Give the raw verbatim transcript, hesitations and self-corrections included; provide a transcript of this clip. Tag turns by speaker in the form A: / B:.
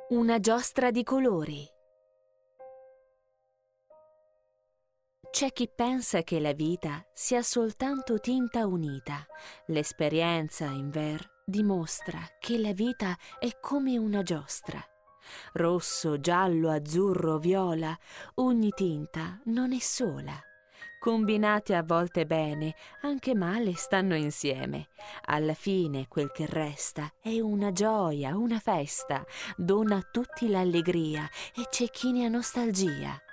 A: Una giostra di colori. C'è chi pensa che la vita sia soltanto tinta unita. L'esperienza, inver, dimostra che la vita è come una giostra. Rosso, giallo, azzurro, viola, ogni tinta non è sola. Combinate a volte bene, anche male stanno insieme. Alla fine quel che resta è una gioia, una festa, dona a tutti l'allegria e c'è chi ne ha nostalgia.